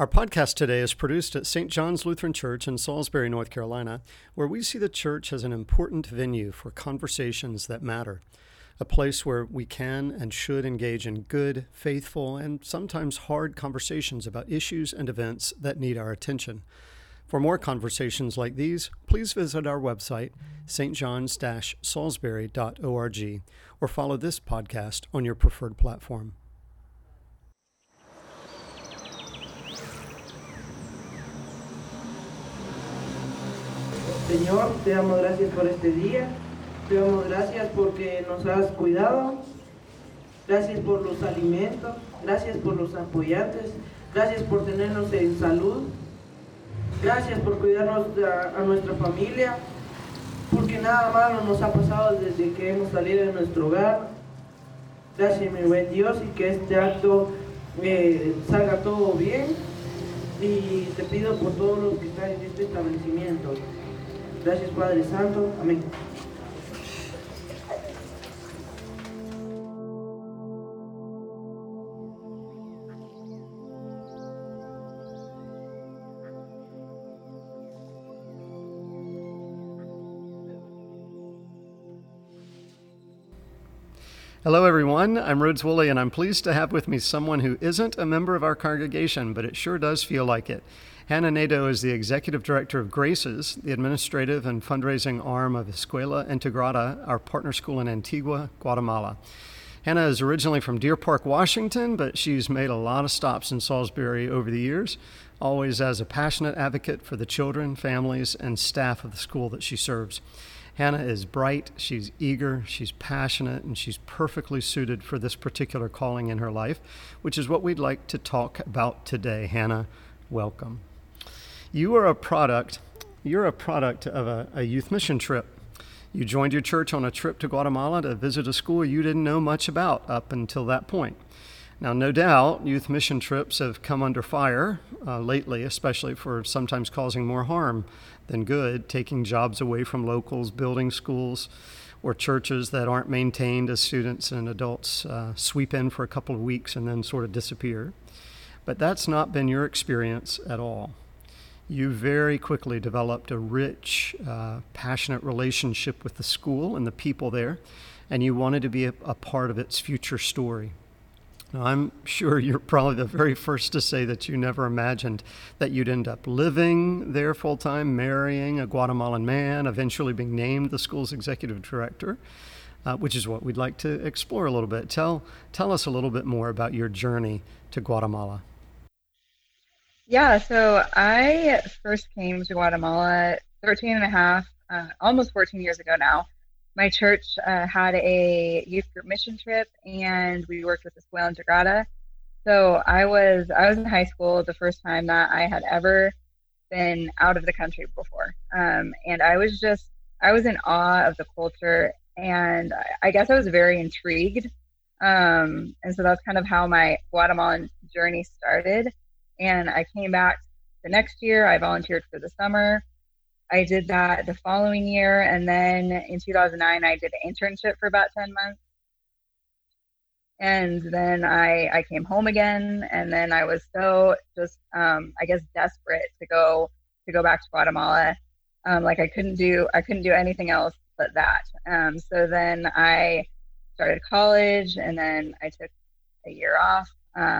Our podcast today is produced at St. John's Lutheran Church in Salisbury, North Carolina, where we see the church as an important venue for conversations that matter, a place where we can and should engage in good, faithful, and sometimes hard conversations about issues and events that need our attention. For more conversations like these, please visit our website, stjohns-salisbury.org, or follow this podcast on your preferred platform. Señor, te damos gracias por este día, te damos gracias porque nos has cuidado, gracias por los alimentos, gracias por los apoyantes, gracias por tenernos en salud, gracias por cuidarnos a nuestra familia, porque nada malo nos ha pasado desde que hemos salido de nuestro hogar. Gracias, mi buen Dios, y que este acto salga todo bien, y te pido por todos los que están en este establecimiento. Gracias, Padre Santo. Amén. Hello, everyone. I'm Rhodes Woolley, and I'm pleased to have with me someone who isn't a member of our congregation, but it sure does feel like it. Hannah Nadeau is the Executive Director of Graces, the administrative and fundraising arm of Escuela Integrada, our partner school in Antigua, Guatemala. Hannah is originally from Deer Park, Washington, but she's made a lot of stops in Salisbury over the years, always as a passionate advocate for the children, families, and staff of the school that she serves. Hannah is bright, she's eager, she's passionate, and she's perfectly suited for this particular calling in her life, which is what we'd like to talk about today. Hannah, welcome. You're a product of a youth mission trip. You joined your church on a trip to Guatemala to visit a school you didn't know much about up until that point. Now, no doubt, youth mission trips have come under fire lately, especially for sometimes causing more harm than good, taking jobs away from locals, building schools or churches that aren't maintained as students and adults sweep in for a couple of weeks and then sort of disappear. But that's not been your experience at all. You very quickly developed a rich, passionate relationship with the school and the people there, and you wanted to be a part of its future story. Now, I'm sure you're probably the very first to say that you never imagined that you'd end up living there full-time, marrying a Guatemalan man, eventually being named the school's executive director, which is what we'd like to explore a little bit. Tell us a little bit more about your journey to Guatemala. Yeah, so I first came to Guatemala 13 and a half, almost 14 years ago now. My church had a youth group mission trip, and we worked with Escuela Integrada. So I was in high school the first time that I had ever been out of the country before. And I was in awe of the culture, and I guess I was very intrigued. And so that's kind of how my Guatemalan journey started. And I came back the next year. I volunteered for the summer. I did that the following year. And then in 2009, I did an internship for about 10 months. And then I came home again. And then I was so just, I guess, desperate to go back to Guatemala. Like I couldn't do anything else but that. So then I started college, and then I took a year off.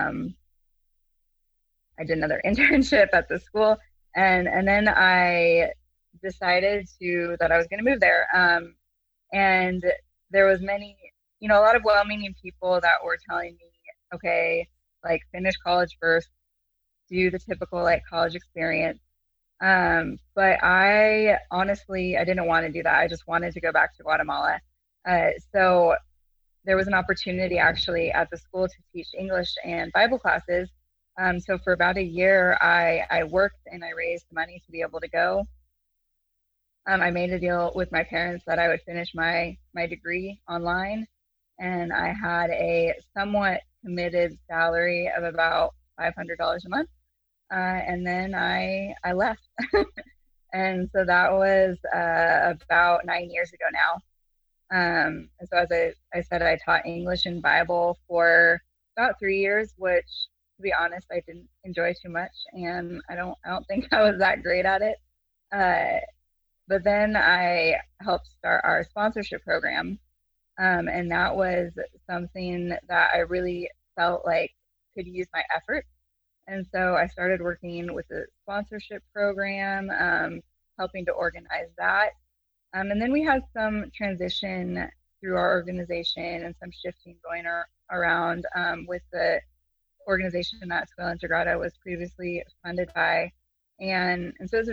I did another internship at the school, and then I decided that I was going to move there. And there was a lot of well-meaning people that were telling me, okay, like finish college first, do the typical like college experience. But I didn't want to do that. I just wanted to go back to Guatemala. So there was an opportunity actually at the school to teach English and Bible classes. So for about a year, I worked and I raised money to be able to go. I made a deal with my parents that I would finish my degree online, and I had a somewhat committed salary of about $500 a month. And then I left. And so that was about 9 years ago now. And so as I said, I taught English and Bible for about 3 years, which be honest, I didn't enjoy too much, and I don't think I was that great at it. Uh, but then I helped start our sponsorship program, and that was something that I really felt like could use my effort. And so I started working with the sponsorship program, helping to organize that. And then we had some transition through our organization and some shifting going around with the organization that Escuela Integrada was previously funded by. And so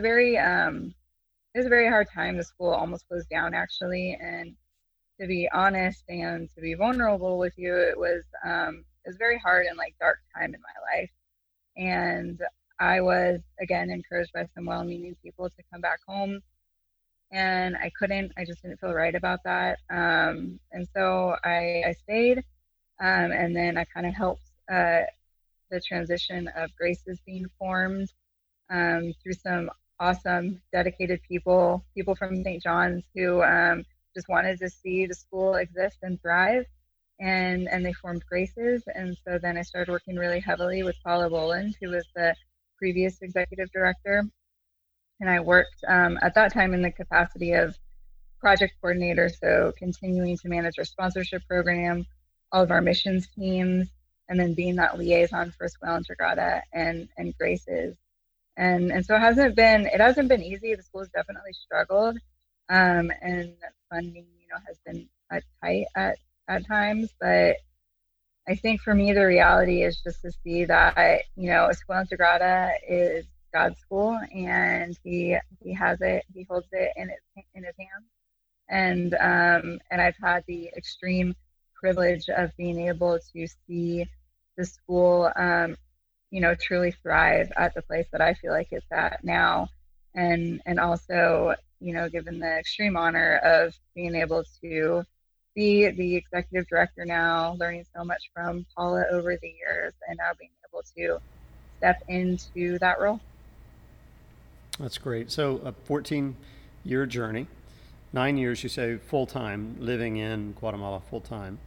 it was a very hard time. The school almost closed down, actually. And to be honest and to be vulnerable with you, it was very hard and like dark time in my life. And I was again encouraged by some well-meaning people to come back home, and I just didn't feel right about that. And so I stayed, and then I kind of helped the transition of Graces being formed through some awesome, dedicated people from St. John's who just wanted to see the school exist and thrive. And they formed Graces. And so then I started working really heavily with Paula Boland, who was the previous executive director. And I worked at that time in the capacity of project coordinator, so continuing to manage our sponsorship program, all of our missions teams, and then being that liaison for Escuela Integrada and Graces. And so it hasn't been easy. The school's definitely struggled, and funding, has been tight at times. But I think for me, the reality is just to see that, Escuela Integrada is God's school, and he holds it in his hands. And I've had the extreme privilege of being able to see the school, truly thrive at the place that I feel like it's at now. And also, given the extreme honor of being able to be the executive director now, learning so much from Paula over the years, and now being able to step into that role. That's great. So a 14-year journey, 9 years, you say, full-time, living in Guatemala full-time.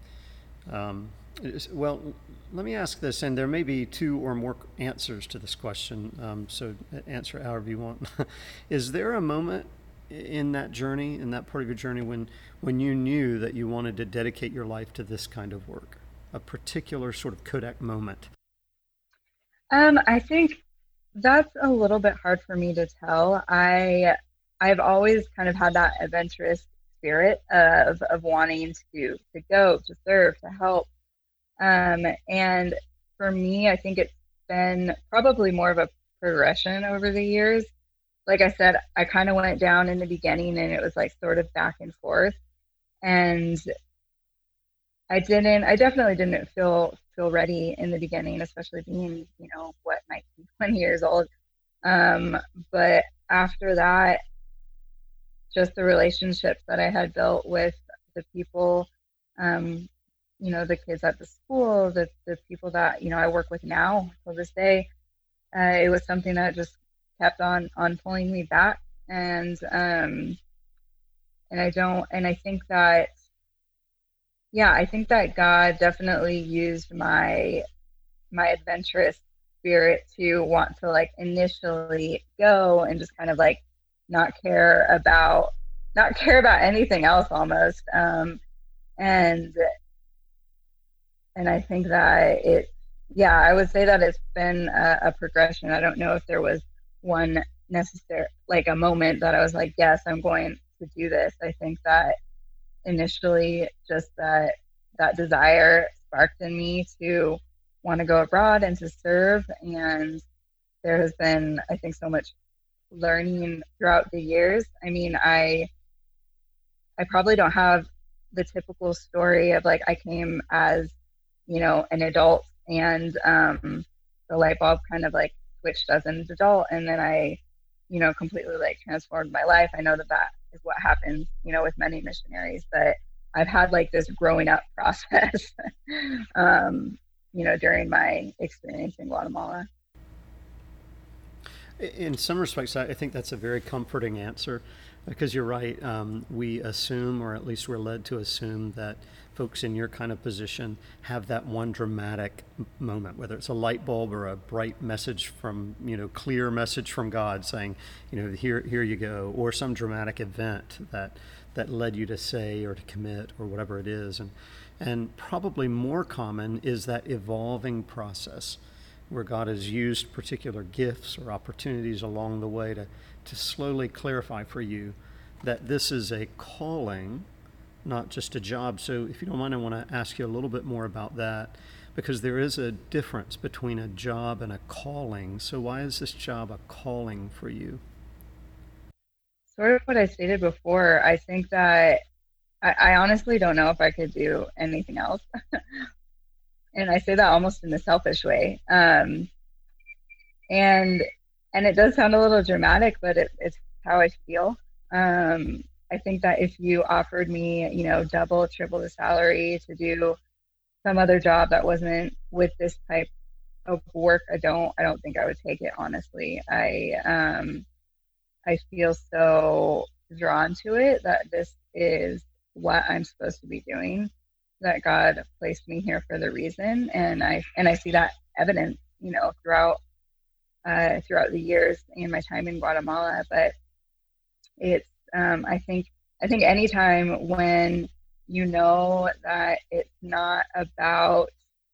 Well, let me ask this, and there may be two or more answers to this question, so answer however you want. Is there a moment in that journey, in that part of your journey, when you knew that you wanted to dedicate your life to this kind of work? A particular sort of Kodak moment? I think that's a little bit hard for me to tell. I've always kind of had that adventurous spirit of wanting to go, to serve, to help. And for me, I think it's been probably more of a progression over the years. Like I said, I kind of went down in the beginning, and it was like sort of back and forth. And I definitely didn't feel ready in the beginning, especially being, 19, 20 years old. But after that, just the relationships that I had built with the people, the kids at the school, the people that, I work with now till this day, it was something that just kept on pulling me back. And I think that, I think that God definitely used my adventurous spirit to want to like initially go and just kind of like not care about anything else almost. And I think that I would say that it's been a progression. I don't know if there was one necessary, like a moment that I was like, yes, I'm going to do this. I think that initially just that desire sparked in me to want to go abroad and to serve. And there has been, I think, so much learning throughout the years. I mean, I probably don't have the typical story of like I came as, an adult, and the light bulb kind of like switched as an adult, and then I, completely like transformed my life. I know that is what happens, with many missionaries, but I've had like this growing up process, during my experience in Guatemala. In some respects, I think that's a very comforting answer because you're right. We assume, or at least we're led to assume, that folks in your kind of position have that one dramatic moment, whether it's a light bulb or a bright message from, clear message from God saying, here you go, or some dramatic event that led you to say or to commit or whatever it is. And probably more common is that evolving process where God has used particular gifts or opportunities along the way to slowly clarify for you that this is a calling, not just a job. So if you don't mind, I want to ask you a little bit more about that, because there is a difference between a job and a calling. So why is this job a calling for you? Sort of what I stated before. I think that I honestly don't know if I could do anything else. And I say that almost in a selfish way. And it does sound a little dramatic, but it's how I feel. I think that if you offered me, double, triple the salary to do some other job that wasn't with this type of work, I don't think I would take it, honestly. I feel so drawn to it that this is what I'm supposed to be doing, that God placed me here for the reason, and I see that evidence, throughout the years and my time in Guatemala. But it's I think anytime when that it's not about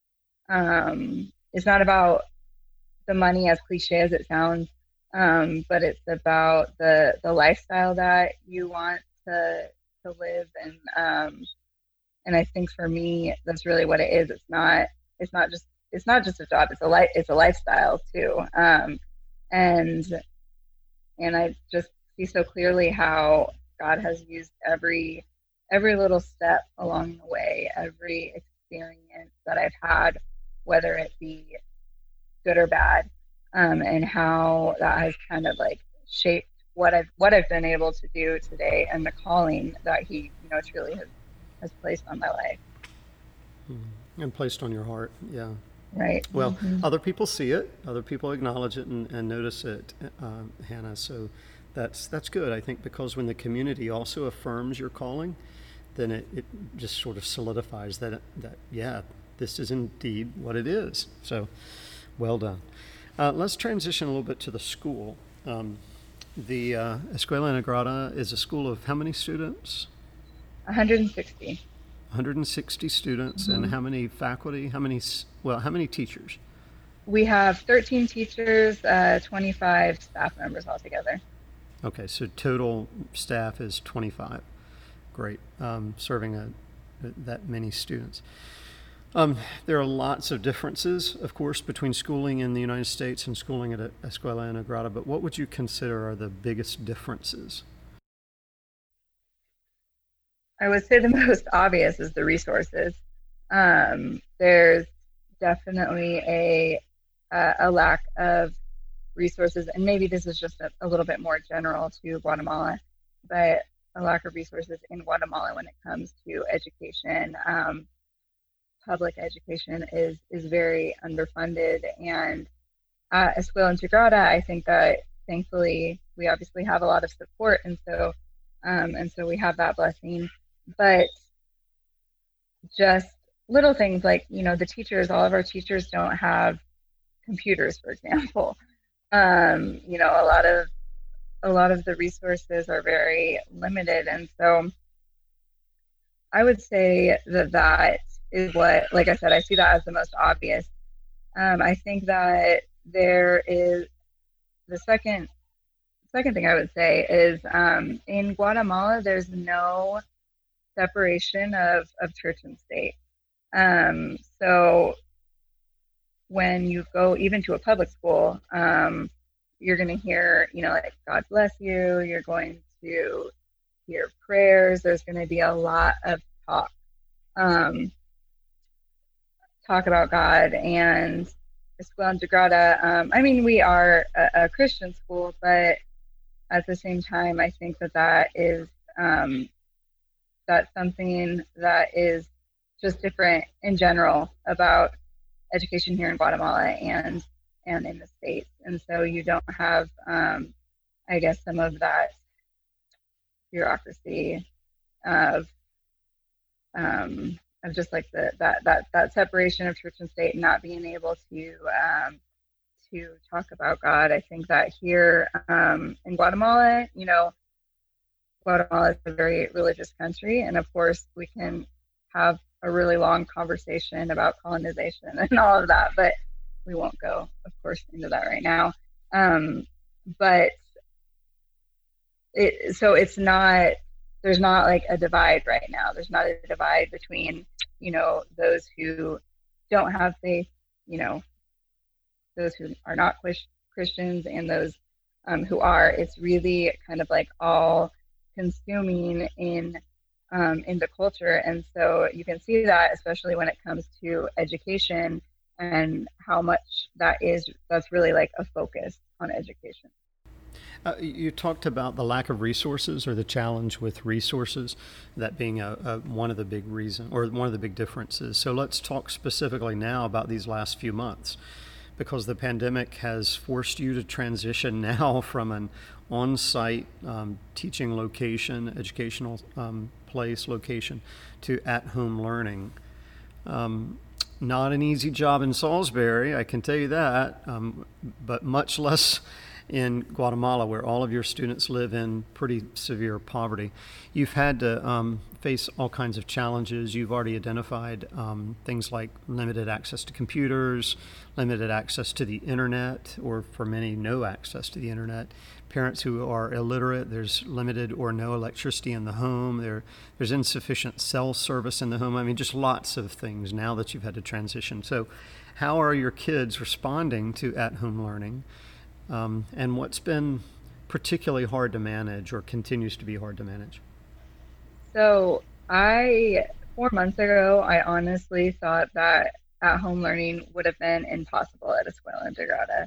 the money, as cliche as it sounds, but it's about the lifestyle that you want to live, and I think for me that's really what it is. It's not just a job. It's a lifestyle too. And I just see so clearly how God has used every little step along the way, every experience that I've had, whether it be good or bad, and how that has kind of like shaped what I've been able to do today, and the calling that He truly has placed on my life. And placed on your heart, yeah. Right. Well, other people see it, other people acknowledge it and notice it, Hannah. So that's good, I think, because when the community also affirms your calling, then it just sort of solidifies that yeah, this is indeed what it is. So well done. Let's transition a little bit to the school. The Escuela Negrada is a school of how many students? 160. 160 students, and how many faculty? How many teachers? We have 13 teachers, 25 staff members altogether. Okay, so total staff is 25. Great, serving that many students. There are lots of differences, of course, between schooling in the United States and schooling at Escuela Negrada, but what would you consider are the biggest differences? I would say the most obvious is the resources. There's definitely a lack of resources, and maybe this is just a little bit more general to Guatemala, but a lack of resources in Guatemala when it comes to education. Public education is very underfunded, and at Escuela Integrada, I think that thankfully we obviously have a lot of support, and so we have that blessing. But just little things like, the teachers, all of our teachers don't have computers, for example. A lot of the resources are very limited, and so I would say that is what, like I said, I see that as the most obvious. I think that there is the second thing I would say is, in Guatemala, there's no separation of church and state. So when you go even to a public school, you're going to hear, like, God bless you. You're going to hear prayers. There's going to be a lot of talk about God. And Escuela Integrada, we are a Christian school, but at the same time, I think that is that's something that is just different in general about education here in Guatemala, and and in the States. And so you don't have, I guess, some of that bureaucracy of just like that separation of church and state, and not being able to talk about God. I think that here in Guatemala, Guatemala is a very religious country, and of course we can have a really long conversation about colonization and all of that, but we won't go, of course, into that right now. But it's not, there's not like a divide right now. There's not a divide between, those who don't have faith, those who are not Christians, and those who are. It's really kind of like all consuming in the culture. And so you can see that, especially when it comes to education, and how much that's really like a focus on education. You talked about the lack of resources, or the challenge with resources, that being one of the big reasons, or one of the big differences. So let's talk specifically now about these last few months, because the pandemic has forced you to transition now from an on-site teaching location, educational place location, to at-home learning. Not an easy job in Salisbury, I can tell you that, but much less in Guatemala, where all of your students live in pretty severe poverty. You've had to face all kinds of challenges. You've already identified things like limited access to computers, limited access to the internet, or for many, no access to the internet. Parents who are illiterate, there's limited or no electricity in the home. There's insufficient cell service in the home. I mean, just lots of things now that you've had to transition. So how are your kids responding to at-home learning? And what's been particularly hard to manage, or continues to be hard to manage? So 4 months ago, I honestly thought that at-home learning would have been impossible at Escuela Integrada.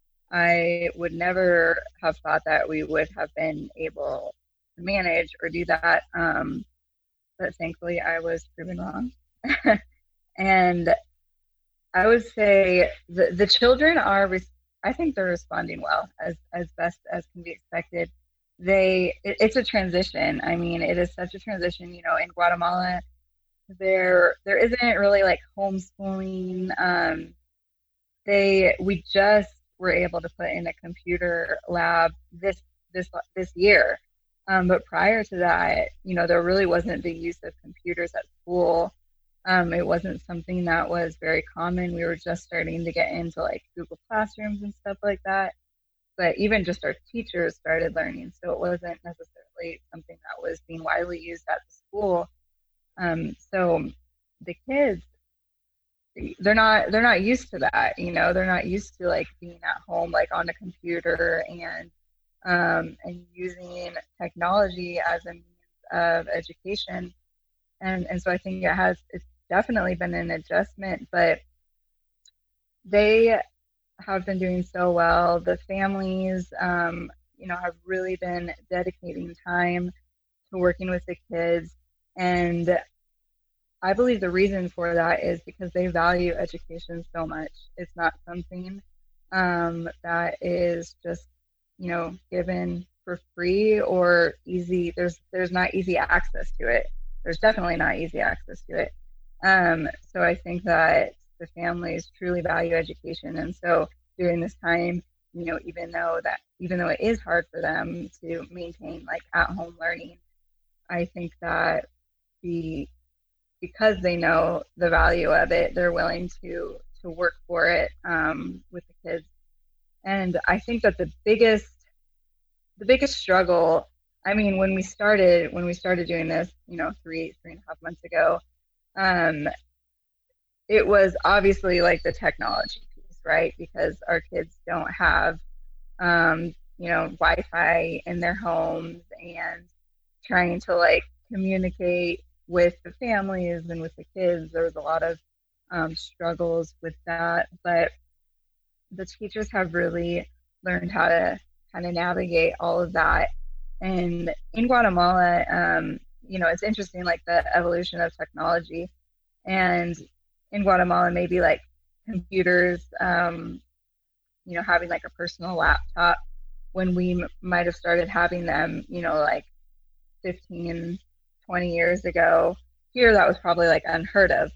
I would never have thought that we would have been able to manage or do that. But thankfully, I was proven wrong. And I would say the children I think they're responding well, as best as can be expected. It's a transition. I mean, it is such a transition. In Guatemala, there isn't really like homeschooling. We just were able to put in a computer lab this year. But prior to that, there really wasn't the use of computers at school. It wasn't something that was very common. We were just starting to get into like Google Classrooms and stuff like that. But even just our teachers started learning, so it wasn't necessarily something that was being widely used at the school. So the kids, they're not used to that. They're not used to like being at home, like on a computer, and using technology as a means of education. And so I think it's definitely been an adjustment, but they have been doing so well. The families, have really been dedicating time to working with the kids. And I believe the reason for that is because they value education so much. It's not something that is just, given for free or easy. There's not easy access to it. There's definitely not easy access to it. So I think that the families truly value education. And so during this time, even though it is hard for them to maintain like at-home learning, I think that because they know the value of it, they're willing to work for it with the kids. And I think that the biggest struggle, I mean, when we started doing this, 3.5 months ago, it was obviously like the technology piece, right? Because our kids don't have, Wi-Fi in their homes, and trying to like communicate with the families and with the kids. There was a lot of struggles with that, but the teachers have really learned how to kind of navigate all of that. And in Guatemala, it's interesting, like the evolution of technology. And in Guatemala, maybe like computers having like a personal laptop when we might have started having them, like 15, 20 years ago. Here, that was probably like unheard of.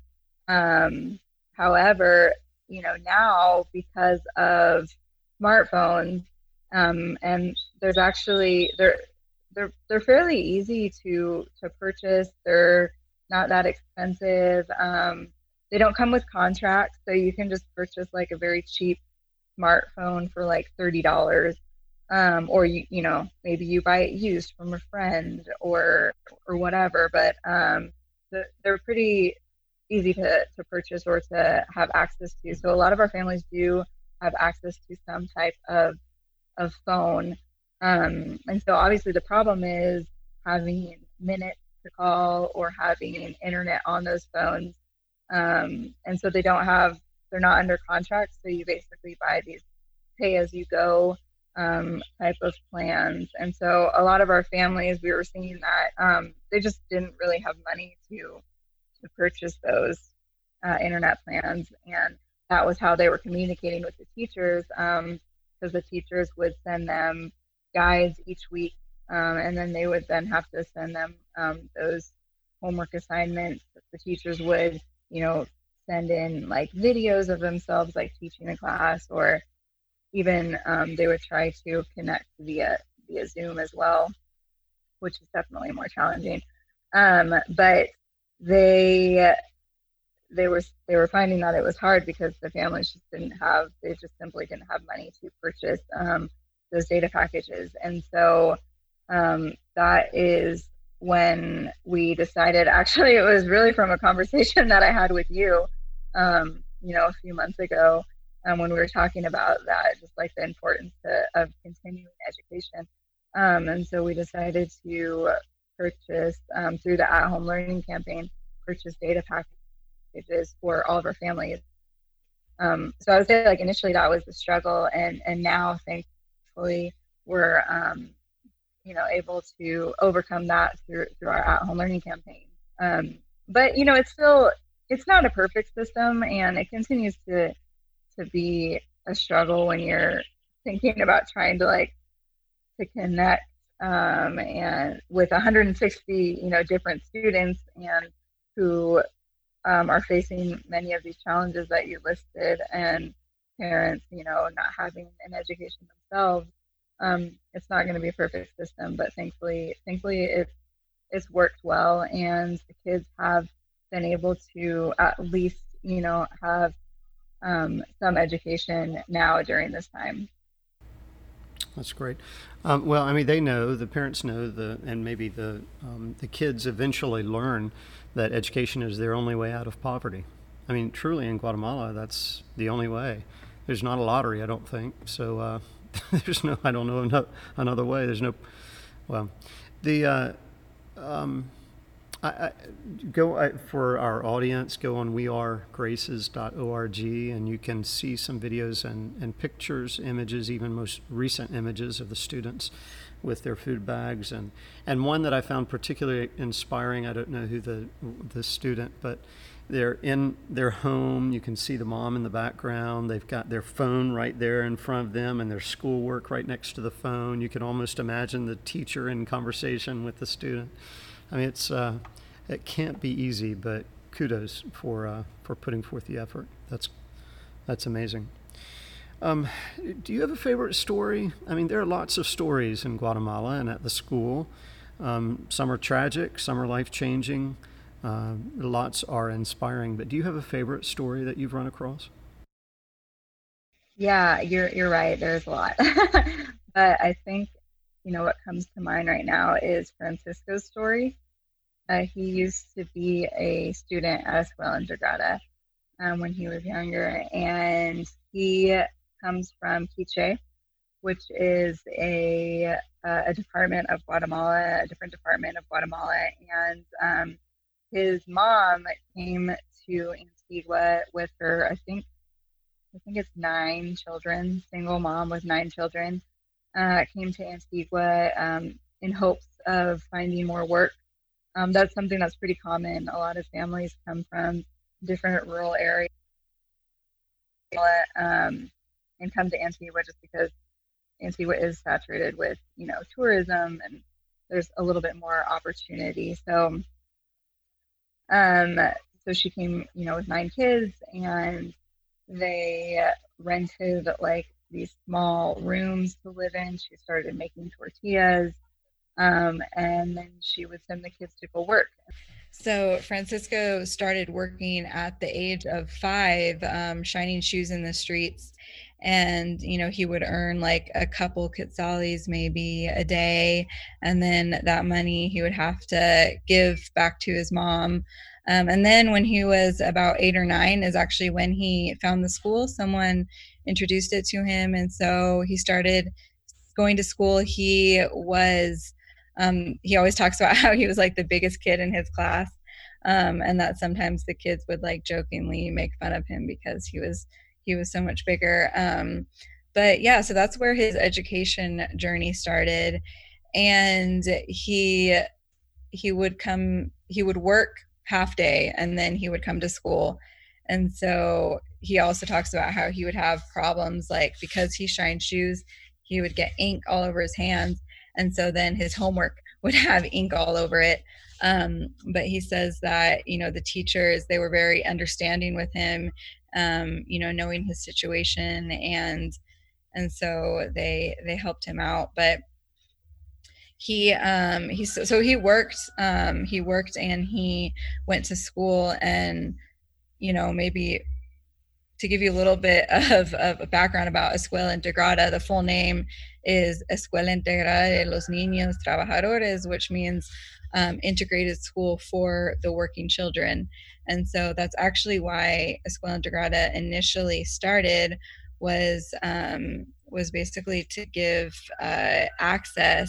However, now because of smartphones, and there's actually they're fairly easy to purchase. They're not that expensive. They don't come with contracts, so you can just purchase like a very cheap smartphone for like $30. Or maybe you buy it used from a friend or whatever. But they're pretty easy to purchase or to have access to. So a lot of our families do have access to some type of phone. And so obviously the problem is having minutes to call or having internet on those phones. And so they're not under contract. So you basically buy these pay as you go type of plans. And so a lot of our families, we were seeing that they just didn't really have money to purchase those internet plans. And that was how they were communicating with the teachers, because the teachers would send them guides each week, and then they would then have to send them those homework assignments. The teachers would, send in like videos of themselves, like teaching a class, or even they would try to connect via Zoom as well, which is definitely more challenging. But they were finding that it was hard because the families just simply didn't have money to purchase those data packages. And so that is when we decided, actually, it was really from a conversation that I had with you, a few months ago, when we were talking about that, just like the importance of continuing education. And so we decided to purchase, through the At Home Learning campaign, purchase data packages for all of our families. So I would say, like, initially that was the struggle, and now thankfully we're able to overcome that through our At Home Learning campaign. But it's not a perfect system, and it continues to be a struggle when you're thinking about trying to connect and with 160 different students, and who are facing many of these challenges that you listed, and parents not having an education themselves. It's not going to be a perfect system, but thankfully it's worked well, and the kids have been able to at least have some education now during this time. That's great. Well, I mean, the parents know, and maybe the kids eventually learn that education is their only way out of poverty. I mean, truly, in Guatemala, that's the only way. There's not a lottery, I don't think. So I don't know another way. There's no, well, for our audience, go on wearegraces.org, and you can see some videos and pictures, images, even most recent images of the students with their food bags. And one that I found particularly inspiring, I don't know who the student, but they're in their home. You can see the mom in the background. They've got their phone right there in front of them and their schoolwork right next to the phone. You can almost imagine the teacher in conversation with the student. I mean, it can't be easy, but kudos for putting forth the effort. That's amazing. Do you have a favorite story? I mean, there are lots of stories in Guatemala and at the school. Some are tragic, some are life-changing. Lots are inspiring. But do you have a favorite story that you've run across? Yeah, you're right. There's a lot. But I think, what comes to mind right now is Francisco's story. He used to be a student at Escuela Integrada when he was younger, and he comes from Quiche, which is a department of Guatemala, a different department of Guatemala, and his mom came to Antigua with her, I think it's 9 children, single mom with 9 children, came to Antigua in hopes of finding more work. That's something that's pretty common. A lot of families come from different rural areas, come to Antigua just because Antigua is saturated with, tourism, and there's a little bit more opportunity. So she came, with 9 kids, and they rented like these small rooms to live in. She started making tortillas, and then she would send the kids to go work. So Francisco started working at the age of 5, shining shoes in the streets. And, he would earn like a couple quetzales maybe a day. And then that money he would have to give back to his mom. And then when he was about 8 or 9 is actually when he found the school. Someone introduced it to him. And so he started going to school. He always talks about how he was like the biggest kid in his class. And that sometimes the kids would like jokingly make fun of him because he was so much bigger. But yeah, so that's where his education journey started. And he would work half day, and then he would come to school. And so he also talks about how he would have problems, like because he shined shoes, he would get ink all over his hands. And so then his homework would have ink all over it. But he says that, the teachers, they were very understanding with him, knowing his situation, and so they helped him out. But he worked and he went to school. And maybe to give you a little bit of a background about Escuela Integrada, the full name is Escuela Integrada de los Niños Trabajadores, which means integrated school for the working children. And so that's actually why Escuela Integrada initially started, was basically to give access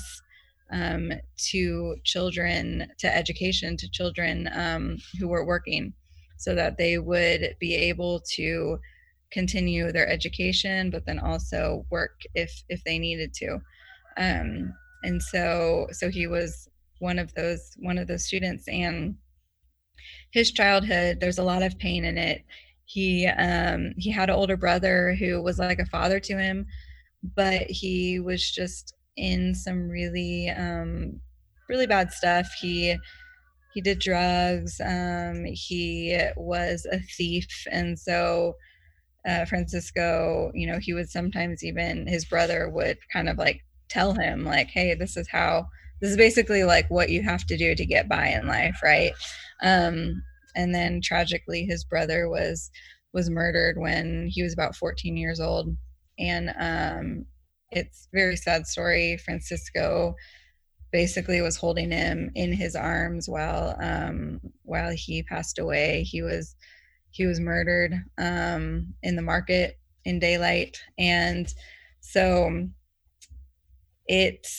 to children, to education to children who were working, so that they would be able to continue their education, but then also work if they needed to. And so he was one of those students. And his childhood, there's a lot of pain in it. He had an older brother who was like a father to him, but he was just in some really really bad stuff. He did drugs. He was a thief. And so Francisco, he would sometimes, even his brother would kind of like tell him like, hey, this is basically like what you have to do to get by in life, right? And then tragically his brother was murdered when he was about 14 years old. And it's a very sad story. Francisco basically was holding him in his arms while he passed away. He was murdered in the market in daylight. And so it's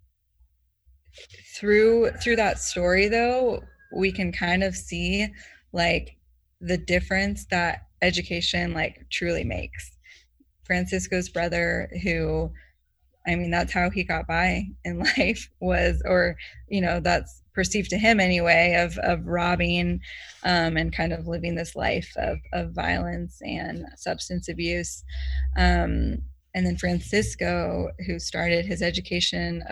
through that story, though, we can kind of see like the difference that education like truly makes. Francisco's brother, who, I mean, that's how he got by in life, was, or, that's perceived to him anyway, of robbing and kind of living this life of violence and substance abuse. And then Francisco, who started his education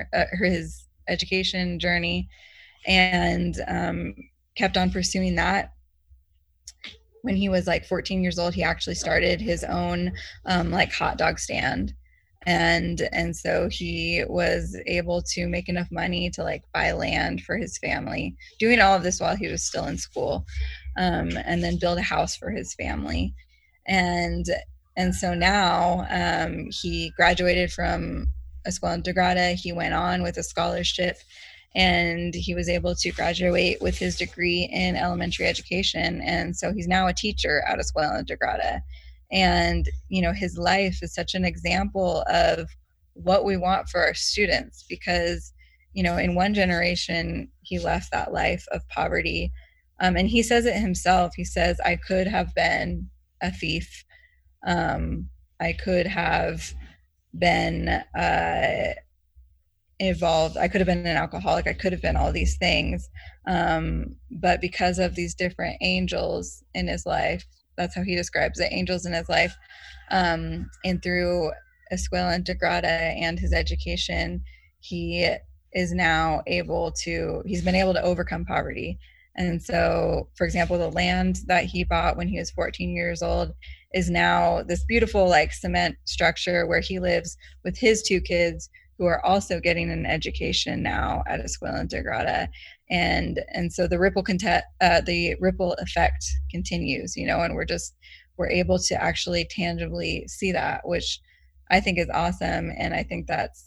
journey and kept on pursuing that. When he was like 14 years old, he actually started his own like hot dog stand. And so he was able to make enough money to like buy land for his family, doing all of this while he was still in school, and then build a house for his family. And so now he graduated from Escuela Integrada. He went on with a scholarship, and he was able to graduate with his degree in elementary education. And so he's now a teacher at Escuela Integrada. And, his life is such an example of what we want for our students, because, in one generation, he left that life of poverty. And he says it himself. He says, I could have been a thief. I could have been involved. I could have been an alcoholic. I could have been all these things. But because of these different angels in his life, that's how he describes it, angels in his life, And through Escuela Integrada and his education, he is now he's been able to overcome poverty. And so, for example, the land that he bought when he was 14 years old is now this beautiful like cement structure where he lives with his two kids who are also getting an education now at Escuela Integrada. And so the ripple effect continues, and we're able to actually tangibly see that, which I think is awesome. And I think that's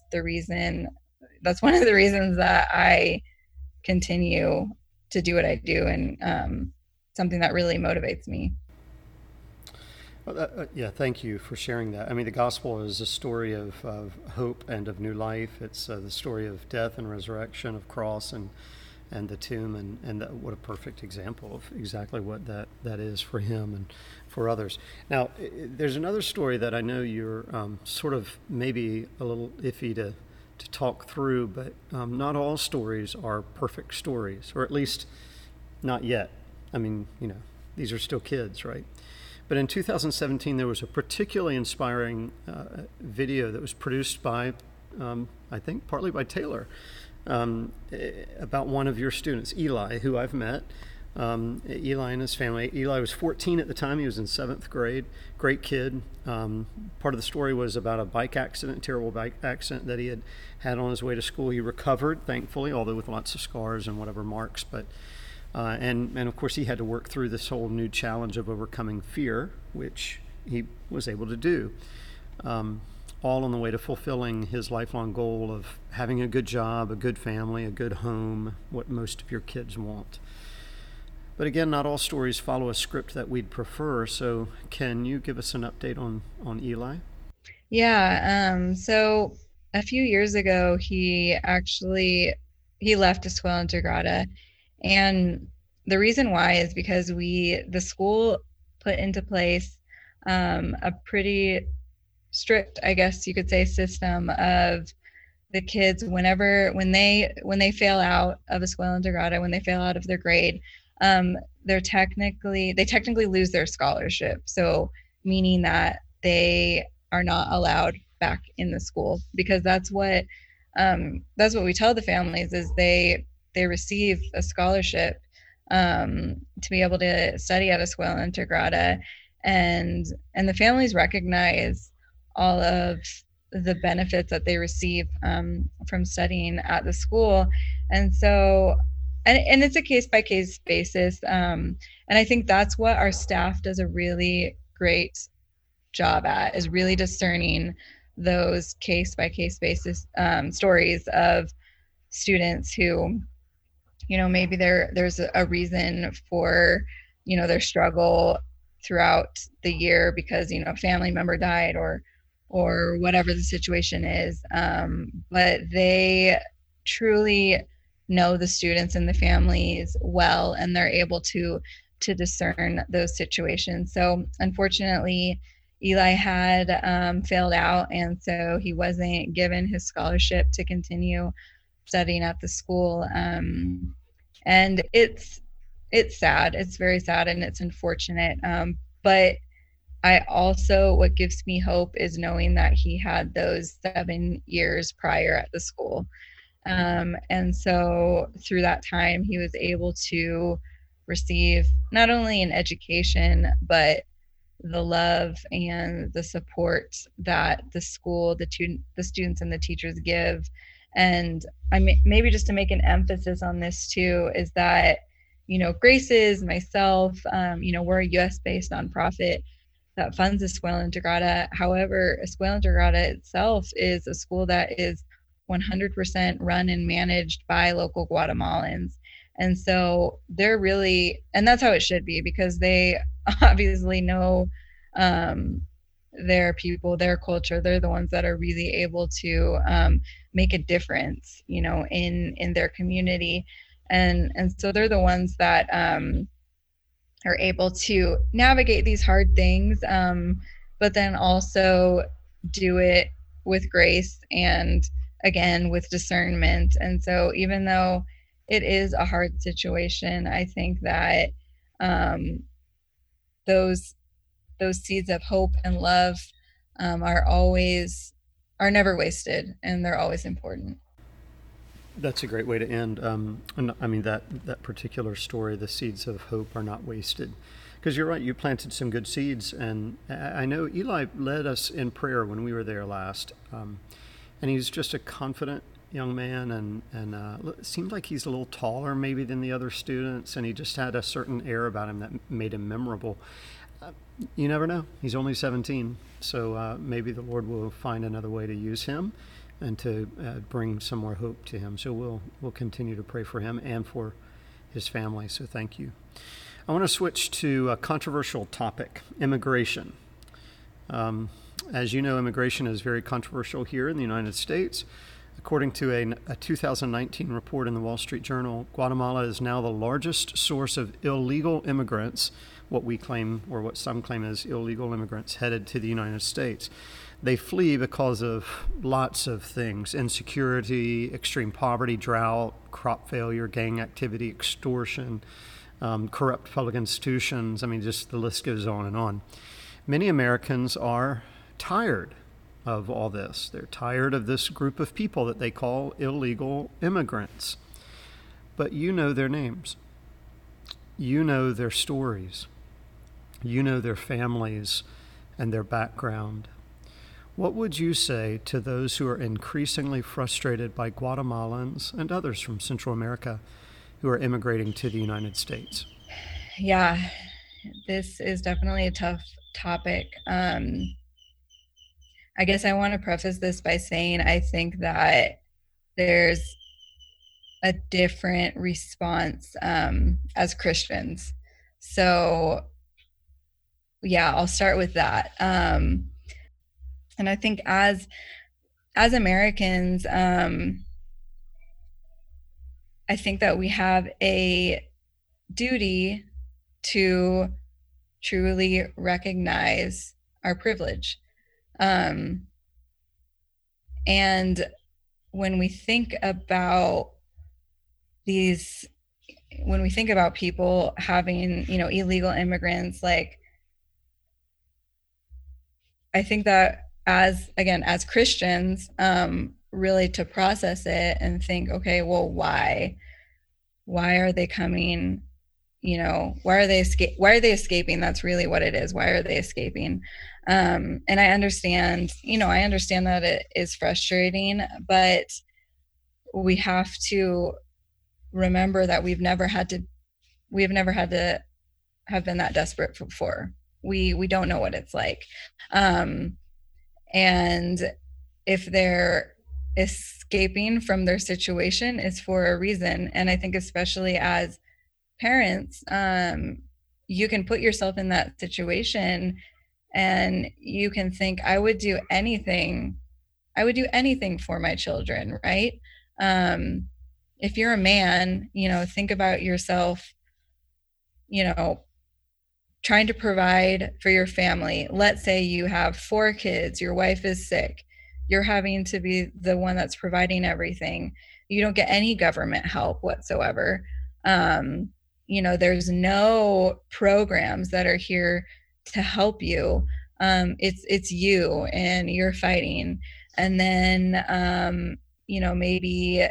one of the reasons that I continue to do what I do, and something that really motivates me. Well, yeah, thank you for sharing that. I mean, the gospel is a story of hope and of new life. It's the story of death and resurrection, of cross and the tomb, and what a perfect example of exactly what that is for him and for others. Now, there's another story that I know you're sort of maybe a little iffy to talk through, but not all stories are perfect stories, or at least not yet. I mean, these are still kids, right? But in 2017, there was a particularly inspiring video that was produced by, I think, partly by Taylor, about one of your students, Eli, who I've met. Eli and his family. Eli was 14 at the time. He was in 7th grade. Great kid. Part of the story was about a bike accident, terrible bike accident that he had on his way to school. He recovered, thankfully, although with lots of scars and whatever marks. But and of course, he had to work through this whole new challenge of overcoming fear, which he was able to do. All on the way to fulfilling his lifelong goal of having a good job, a good family, a good home, what most of your kids want. But again, not all stories follow a script that we'd prefer. So can you give us an update on Eli? Yeah. So a few years ago, he left Escuela Integrada, and the reason why is because the school put into place a pretty strict, I guess you could say, system of the kids when they fail out of Escuela Integrada, when they fail out of their grade, they technically lose their scholarship. So meaning that they are not allowed back in the school, because that's what we tell the families is they receive a scholarship to be able to study at Escuela Integrada, and the families recognize all of the benefits that they receive from studying at the school. And so, and it's a case-by-case basis. And I think that's what our staff does a really great job at, is really discerning those case-by-case basis stories of students who, maybe there's a reason for, their struggle throughout the year because, a family member died or whatever the situation is. But they truly know the students and the families well, and they're able to discern those situations. So unfortunately, Eli had failed out, and so he wasn't given his scholarship to continue studying at the school. And it's sad. It's very sad, and it's unfortunate. But what gives me hope is knowing that he had those 7 years prior at the school. And so through that time, he was able to receive not only an education, but the love and the support that the school, the students and the teachers give. And maybe just to make an emphasis on this too, is that, Graces, myself, we're a US-based nonprofit that funds Escuela Integrada. However, Escuela Integrada itself is a school that is 100% run and managed by local Guatemalans. And so they're really, and that's how it should be, because they obviously know their people, their culture. They're the ones that are really able to make a difference, in their community. And so they're the ones that are able to navigate these hard things, but then also do it with grace and, again, with discernment. And so even though it is a hard situation, I think that those seeds of hope and love are never wasted, and they're always important. That's a great way to end. And I mean, that particular story, the seeds of hope are not wasted. Because you're right, you planted some good seeds. And I know Eli led us in prayer when we were there last. And he's just a confident young man, and it seemed like he's a little taller maybe than the other students. And he just had a certain air about him that made him memorable. You never know. He's only 17. So maybe the Lord will find another way to use him and to bring some more hope to him. So we'll continue to pray for him and for his family. So thank you. I want to switch to a controversial topic: immigration. As you know, immigration is very controversial here in the United States. According to a 2019 report in the Wall Street Journal, Guatemala is now the largest source of illegal immigrants, what we claim, or what some claim is illegal immigrants headed to the United States. They flee because of lots of things: insecurity, extreme poverty, drought, crop failure, gang activity, extortion, corrupt public institutions. I mean, just the list goes on and on. Many Americans are tired of all this. They're tired of this group of people that they call illegal immigrants. But you know their names. You know their stories. You know their families and their background. What would you say to those who are increasingly frustrated by Guatemalans and others from Central America who are immigrating to the United States? Yeah, this is definitely a tough topic. I guess I want to preface this by saying I think that there's a different response as Christians. So, yeah, I'll start with that. And I think as Americans, I think that we have a duty to truly recognize our privilege. And when we think about people having, illegal immigrants, like, I think that as Christians, really to process it and think, okay, well, why are they coming? Why are they escaping? That's really what it is. Why are they escaping? And I understand that it is frustrating, but we have to remember that we've never had to have been that desperate before. We don't know what it's like. And if they're escaping from their situation, it's for a reason. And I think especially as parents, you can put yourself in that situation and you can think, I would do anything for my children, right? If you're a man, think about yourself, trying to provide for your family. Let's say you have 4 kids, your wife is sick, you're having to be the one that's providing everything. You don't get any government help whatsoever. There's no programs that are here to help you. It's you, and you're fighting. And then, maybe,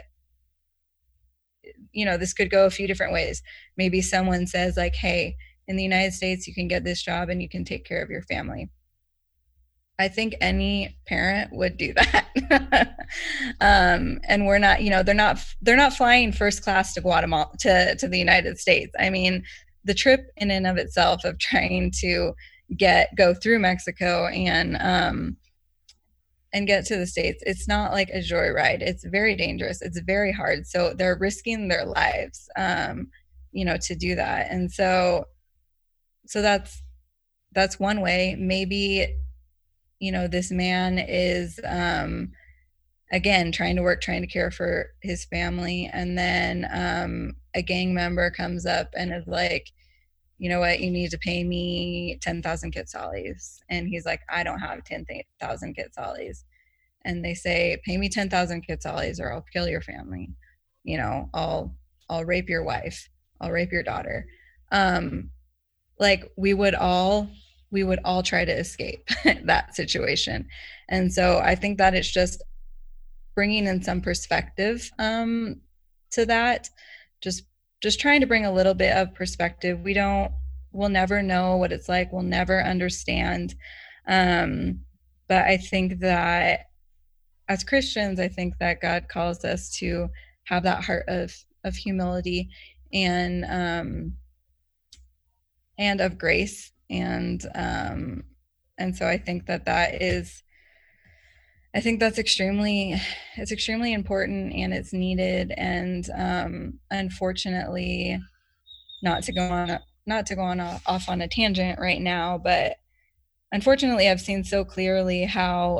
this could go a few different ways. Maybe someone says like, hey, in the United States, you can get this job and you can take care of your family. I think any parent would do that. And we're not, they're not flying first class to Guatemala, to the United States. I mean, the trip in and of itself of trying to go through Mexico and get to the States, it's not like a joyride. It's very dangerous. It's very hard. So they're risking their lives, to do that. And so that's one way. Maybe, this man is, again, trying to care for his family. And then a gang member comes up and is like, you know what, you need to pay me 10,000 quetzales. And he's like, I don't have 10,000 quetzales. And they say, pay me 10,000 quetzales or I'll kill your family. I'll rape your wife. I'll rape your daughter. Like we would all we would all try to escape that situation. And so I think that it's just bringing in some perspective to that, just trying to bring a little bit of perspective. We'll never know what it's like. We'll never understand. But I think that as Christians, I think that God calls us to have that heart of humility and of grace. And so I think that's extremely important, and it's needed. And unfortunately, not to go on off on a tangent right now, but unfortunately, I've seen so clearly how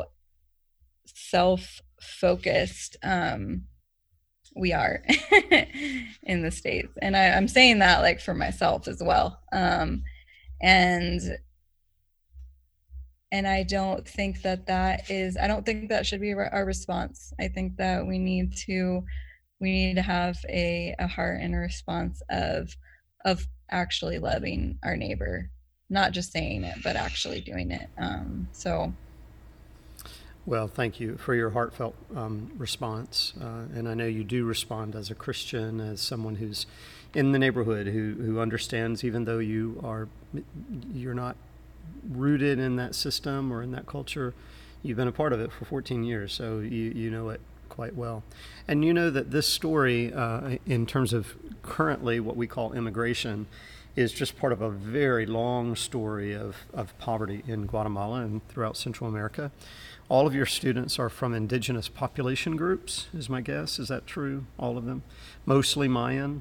self-focused we are in the States. And I'm saying that like for myself as well. And I don't think that should be our response. I think that we need to have a heart and a response of actually loving our neighbor, not just saying it, but actually doing it. Well, thank you for your heartfelt response. And I know you do respond as a Christian, as someone who's in the neighborhood, who understands, even though you're not rooted in that system or in that culture, you've been a part of it for 14 years, so you know it quite well. And you know that this story, in terms of currently what we call immigration, is just part of a very long story of poverty in Guatemala and throughout Central America. All of your students are from indigenous population groups, is my guess. Is that true? All of them? Mostly Mayan?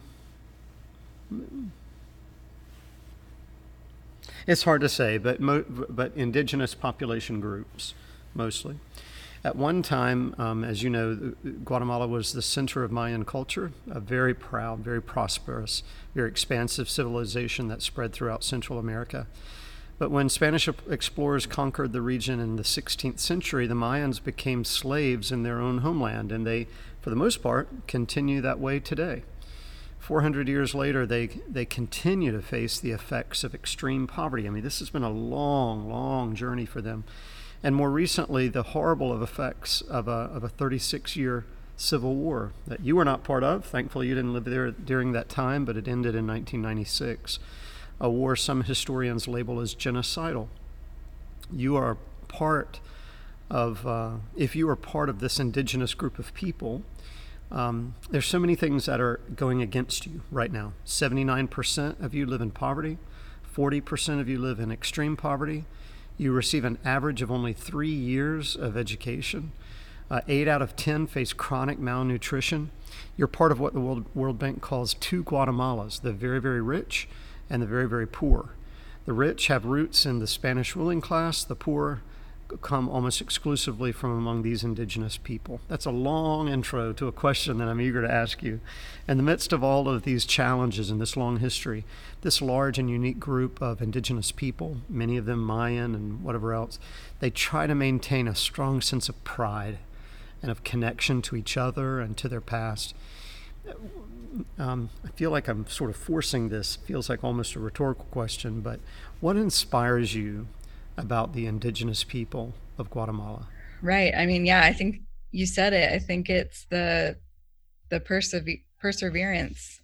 It's hard to say, but indigenous population groups, mostly. At one time, as you know, Guatemala was the center of Mayan culture, a very proud, very prosperous, very expansive civilization that spread throughout Central America. But when Spanish explorers conquered the region in the 16th century, the Mayans became slaves in their own homeland, and they, for the most part, continue that way today. 400 years later, they continue to face the effects of extreme poverty. I mean, this has been a long, long journey for them. And more recently, the horrible effects of a 36-year civil war that you were not part of. Thankfully, you didn't live there during that time, but it ended in 1996. A war some historians label as genocidal. You are part of, if you are part of this indigenous group of people, there's so many things that are going against you right now. 79% of you live in poverty. 40% of you live in extreme poverty. You receive an average of only 3 years of education. 8 out of 10 face chronic malnutrition. You're part of what the World Bank calls two Guatemalas, the very, very rich and the very, very poor. The rich have roots in the Spanish ruling class. The poor come almost exclusively from among these indigenous people. That's a long intro to a question that I'm eager to ask you. In the midst of all of these challenges in this long history, this large and unique group of indigenous people, many of them Mayan and whatever else, they try to maintain a strong sense of pride and of connection to each other and to their past. I feel like I'm sort of forcing this. It feels like almost a rhetorical question, but what inspires you about the indigenous people of Guatemala? Right. I mean, yeah, I think you said it. I think it's the perseverance.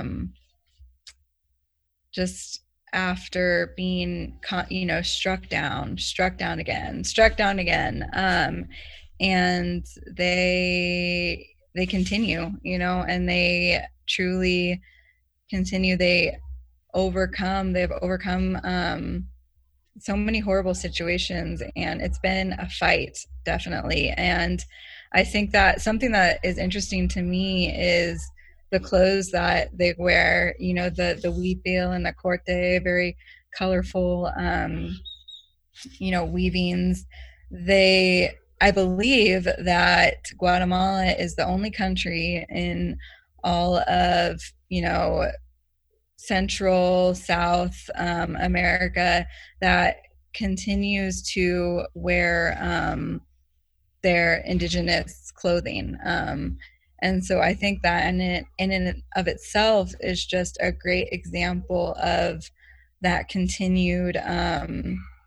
Just after being, struck down again, and they continue, and they truly continue. They've overcome so many horrible situations, and it's been a fight, definitely. And I think that something that is interesting to me is the clothes that they wear, the huipil and the corte, very colorful, weavings. I believe that Guatemala is the only country in all of, Central, South America that continues to wear their indigenous clothing. And so I think that in and of itself is just a great example of that continued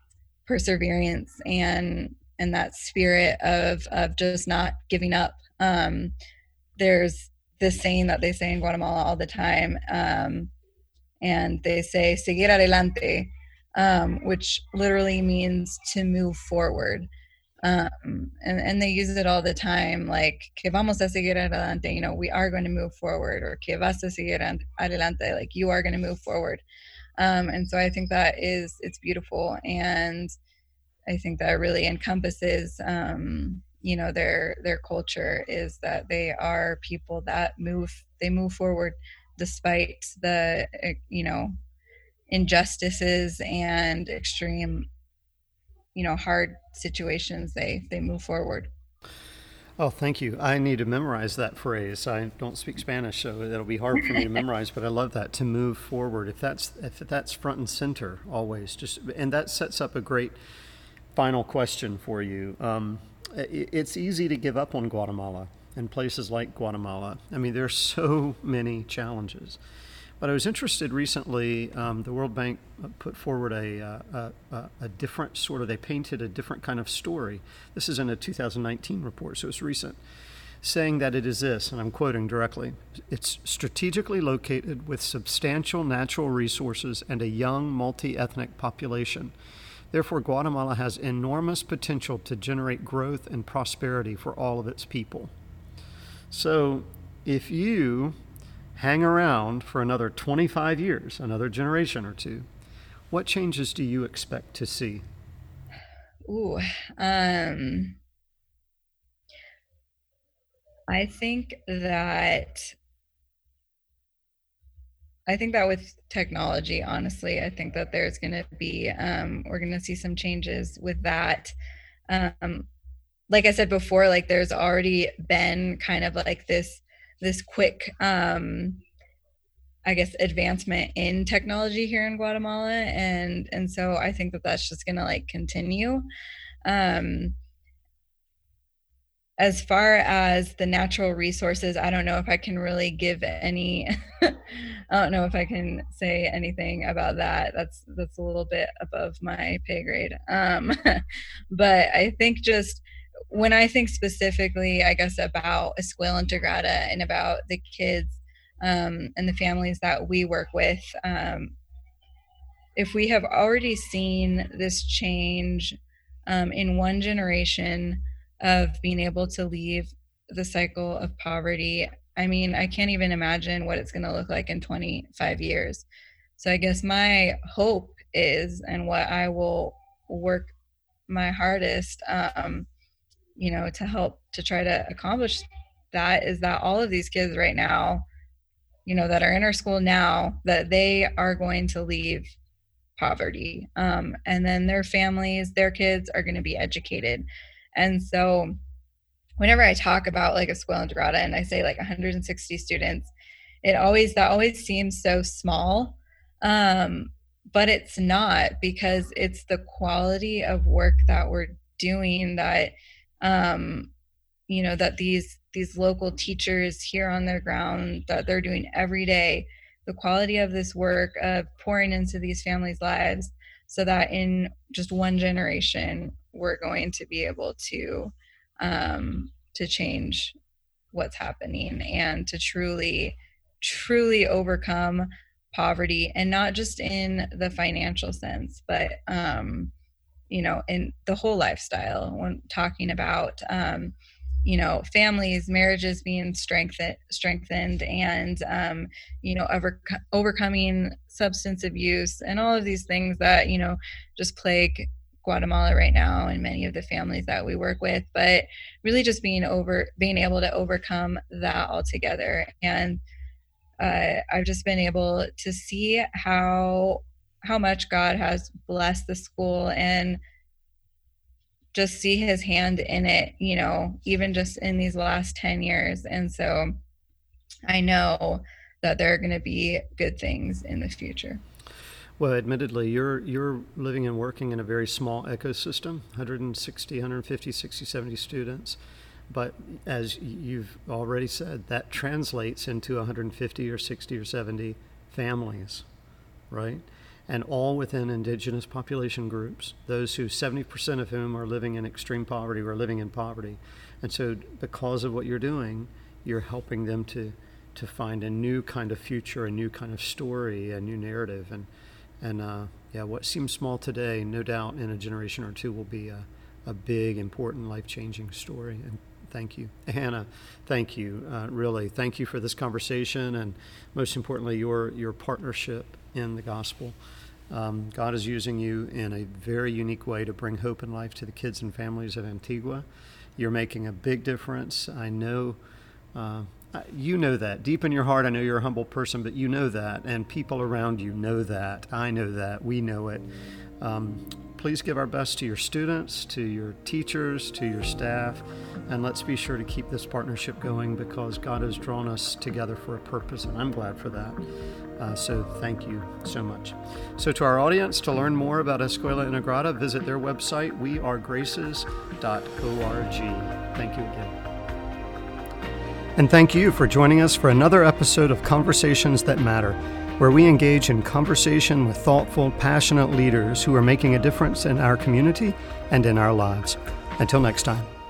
perseverance and that spirit of just not giving up. There's this saying that they say in Guatemala all the time, and they say seguir adelante, which literally means to move forward. And they use it all the time, like que vamos a seguir adelante, you know, we are going to move forward, or que vas a seguir adelante, like you are going to move forward. And so I think that it's beautiful, and I think that really encompasses you know, their culture, is that they are people that move forward despite the you know, injustices and extreme, you know, hard situations. They move forward. Oh, thank you. I need to memorize that phrase. I don't speak Spanish, so it'll be hard for me to memorize, but I love that, to move forward. If that's front and center always, and that sets up a great final question for you. It's easy to give up on Guatemala and places like Guatemala. I mean, there are so many challenges. But I was interested recently, the World Bank put forward a different sort of, they painted a different kind of story. This is in a 2019 report, so it's recent, saying that it is this, and I'm quoting directly: it's strategically located with substantial natural resources and a young multi-ethnic population. Therefore, Guatemala has enormous potential to generate growth and prosperity for all of its people. So if you hang around for another 25 years, another generation or two, what changes do you expect to see? Ooh, I think that with technology, honestly, I think that there's going to be, we're going to see some changes with that. Like I said before, like there's already been kind of like this quick, I guess, advancement in technology here in Guatemala. And so I think that that's just going to like continue. As far as the natural resources, I don't know if I can really give any, I don't know if I can say anything about that. That's a little bit above my pay grade. But I think just when I think specifically, I guess, about Escuela Integrada and about the kids and the families that we work with, if we have already seen this change in one generation of being able to leave the cycle of poverty, I mean, I can't even imagine what it's going to look like in 25 years. So I guess my hope is, and what I will work my hardest, you know, to help to try to accomplish that, is that all of these kids right now, you know, that are in our school now, that they are going to leave poverty. And then their families, their kids are going to be educated. And so whenever I talk about like Escuela Integrada and I say like 160 students, that always seems so small. But it's not, because it's the quality of work that we're doing that, you know, that these local teachers here on their ground, that they're doing every day, the quality of this work of pouring into these families' lives, so that in just one generation, we're going to be able to change what's happening, and to truly overcome poverty, and not just in the financial sense, but you know, in the whole lifestyle. When talking about you know, families, marriages being strengthened, and you know, overcoming substance abuse, and all of these things that, you know, just plague Guatemala right now, and many of the families that we work with, but really just being able to overcome that altogether. And I've just been able to see how much God has blessed the school, and just see his hand in it, you know, even just in these last 10 years. And so I know that there are going to be good things in the future. Well, admittedly, you're living and working in a very small ecosystem, 160, 150, 60, 70 students. But as you've already said, that translates into 150 or 60 or 70 families, right? and all within indigenous population groups, those who 70% of whom are living in extreme poverty or living in poverty. And so because of what you're doing, you're helping them to find a new kind of future, a new kind of story, a new narrative. And what seems small today, no doubt in a generation or two will be a big, important, life-changing story. And thank you. Hannah, thank you. Really, thank you for this conversation, and most importantly, your partnership in the gospel. God is using you in a very unique way to bring hope and life to the kids and families of Antigua. You're making a big difference. I know, you know that. Deep in your heart, I know you're a humble person, but you know that, and people around you know that. I know that. We know it. Please give our best to your students, to your teachers, to your staff, and let's be sure to keep this partnership going because God has drawn us together for a purpose, and I'm glad for that. So thank you so much. So to our audience, to learn more about Escuela Integrada, visit their website, wearegraces.org. Thank you again. And thank you for joining us for another episode of Conversations That Matter, where we engage in conversation with thoughtful, passionate leaders who are making a difference in our community and in our lives. Until next time.